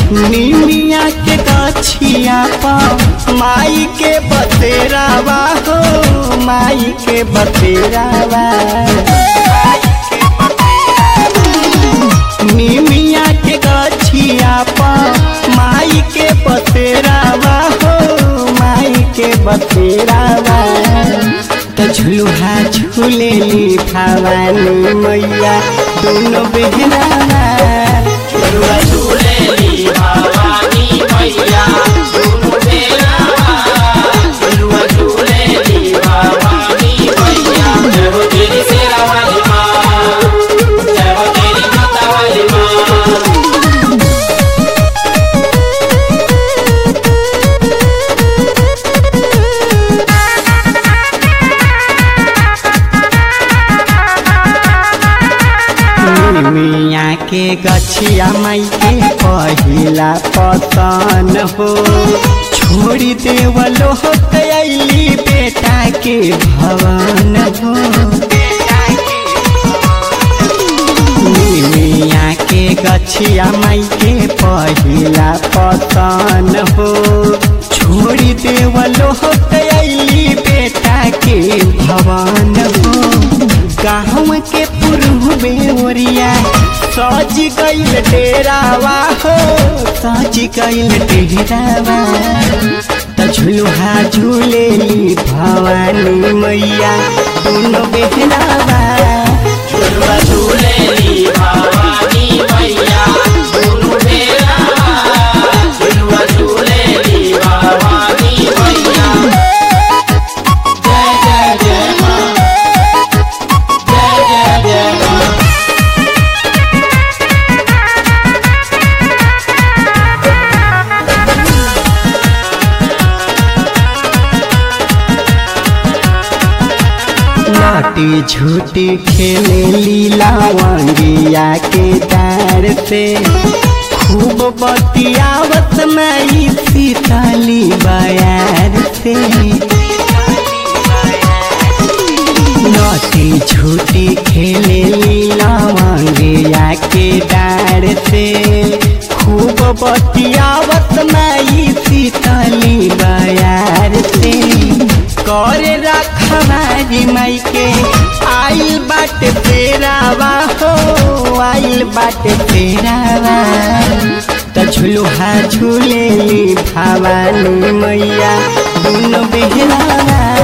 निमिया के गछिया पर माई के बतेरावा हो, माई के बतेरावा। निमिया के गछिया पर माई के बतेरावा हो, माई के बतेरावा। तो झुलुहा झूलेली भवानी मैया दोनों बेहरावा। झुलुआ झूलेली भवानी मैया दोनों बेहरावा। झुलुआ झूलेली भवानी मैया। जय हो तेरी शेरा वाली माँ, जय हो तेरी माता वाली माँ। मिया के गछिया माई के पहिला पतन हो, छोड़ी देवलो हो कैली बेटा के भवन हो। मिया के गछिया माई के पहिला पतन हो, छोड़ी देवलो हो कैली बेटा के भवन हो। गाँव के पूर्वे ओरिया सज गईल डेरावा हो, सज गईल डेरावा। त झुलुहा झूलेली भवानी मैया दोनों बेहरावा। झुलुआ झूलेली भवानी मैया दोनों बेहरावा। झुलुआ झूलेली भवानी मैया। जय जय जय माँ, जय जय जय माँ। नाटी झूठी खेले लीला वांगिया के डार से, खूब बतियावत मई सीताली बयार से। नाटी झूठी खेले लीला वांगिया के डार से, खूब बतियावत मई सीताली बयार से। करे रखवारी माई के आइल बाटे तेरावा हो, आइल बाटे तेरावा। त झुलुहा झूलेली भवानी मैया दोनों बेहरावा।